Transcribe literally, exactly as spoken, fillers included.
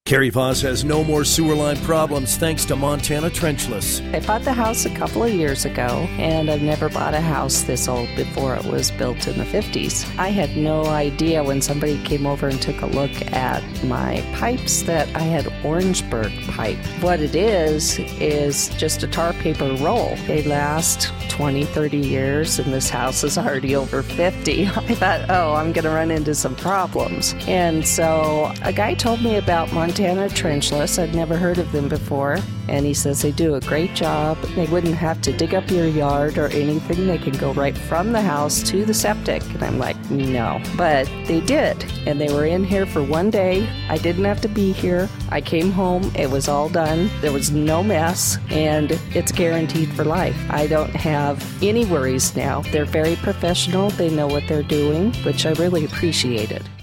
Carrie Voss has no more sewer line problems thanks to Montana Trenchless. I bought the house a couple of years ago, and I've never bought a house this old before. It was built in the fifties. I had no idea when somebody came over and took a look at my pipes that I had Orangeburg pipe. What it is, is just a tar paper roll. They last twenty, thirty years, and this house is already over fifty. I thought, oh, I'm going to run into some problems. And so a guy told me about Montana Trenchless. I'd never heard of them before. And he says they do a great job. They wouldn't have to dig up your yard or anything. They can go right from the house to the septic. And I'm like, no. But they did. And they were in here for one day. I didn't have to be here. I came home. It was all done. There was no mess. And it's guaranteed for life. I don't have any worries now. They're very professional. They know what they're doing, which I really appreciated.